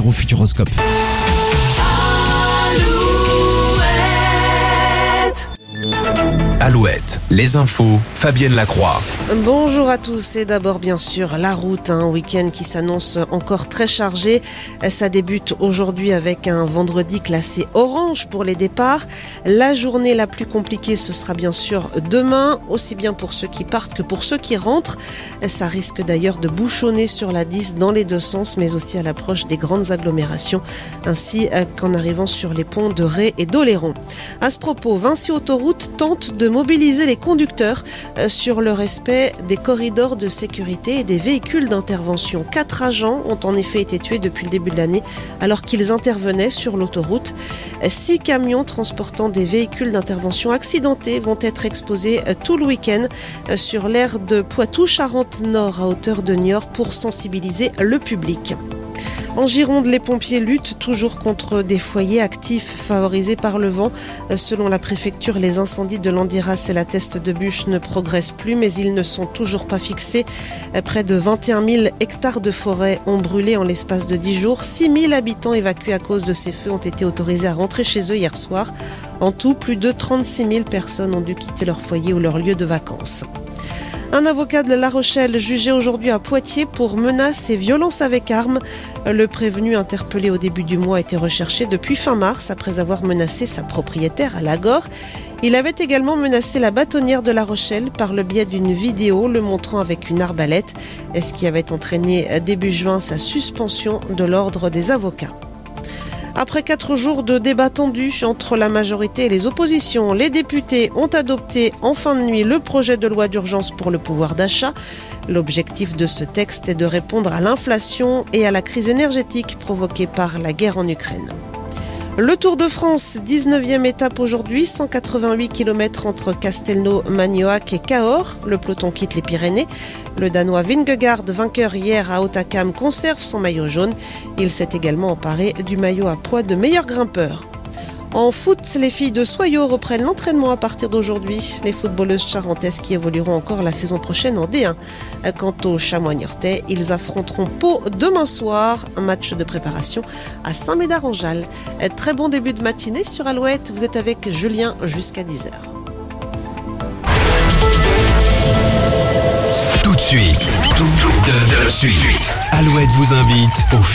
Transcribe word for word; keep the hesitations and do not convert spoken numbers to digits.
au Futuroscope. Alouette, les infos, Fabienne Lacroix. Bonjour à tous et d'abord bien sûr la route, un week-end qui s'annonce encore très chargé. Ça débute aujourd'hui avec un vendredi classé orange pour les départs. La journée la plus compliquée ce sera bien sûr demain, aussi bien pour ceux qui partent que pour ceux qui rentrent. Ça risque d'ailleurs de bouchonner sur la dix dans les deux sens, mais aussi à l'approche des grandes agglomérations, ainsi qu'en arrivant sur les ponts de Ré et d'Oléron. À ce propos, Vinci Autoroute tente de mobiliser les conducteurs sur le respect des corridors de sécurité et des véhicules d'intervention. Quatre agents ont en effet été tués depuis le début de l'année alors qu'ils intervenaient sur l'autoroute. Six camions transportant des véhicules d'intervention accidentés vont être exposés tout le week-end sur l'aire de Poitou-Charentes-Nord à hauteur de Niort pour sensibiliser le public. En Gironde, les pompiers luttent toujours contre des foyers actifs favorisés par le vent. Selon la préfecture, les incendies de Landiras et la Teste de Buch ne progressent plus, mais ils ne sont toujours pas fixés. Près de vingt et un mille hectares de forêt ont brûlé en l'espace de dix jours. six mille habitants évacués à cause de ces feux ont été autorisés à rentrer chez eux hier soir. En tout, plus de trente-six mille personnes ont dû quitter leur foyer ou leur lieu de vacances. Un avocat de La Rochelle jugé aujourd'hui à Poitiers pour menaces et violences avec armes. Le prévenu interpellé au début du mois a été recherché depuis fin mars après avoir menacé sa propriétaire à Lagore. Il avait également menacé la bâtonnière de La Rochelle par le biais d'une vidéo le montrant avec une arbalète, ce qui avait entraîné début juin sa suspension de l'ordre des avocats. Après quatre jours de débats tendus entre la majorité et les oppositions, les députés ont adopté en fin de nuit le projet de loi d'urgence pour le pouvoir d'achat. L'objectif de ce texte est de répondre à l'inflation et à la crise énergétique provoquée par la guerre en Ukraine. Le Tour de France, dix-neuvième étape aujourd'hui, cent quatre-vingt-huit kilomètres entre Castelnau-Magnoac et Cahors. Le peloton quitte les Pyrénées. Le Danois Vingegaard, vainqueur hier à Hautacam, conserve son maillot jaune. Il s'est également emparé du maillot à poids de meilleur grimpeur. En foot, les filles de Soyaux reprennent l'entraînement à partir d'aujourd'hui. Les footballeuses charentaises qui évolueront encore la saison prochaine en D un. Quant aux Chamois niortais, ils affronteront Pau demain soir. Un match de préparation à Saint-Médard-en-Jalles. Très bon début de matinée sur Alouette. Vous êtes avec Julien jusqu'à dix heures. Tout de suite, tout de suite. Alouette vous invite au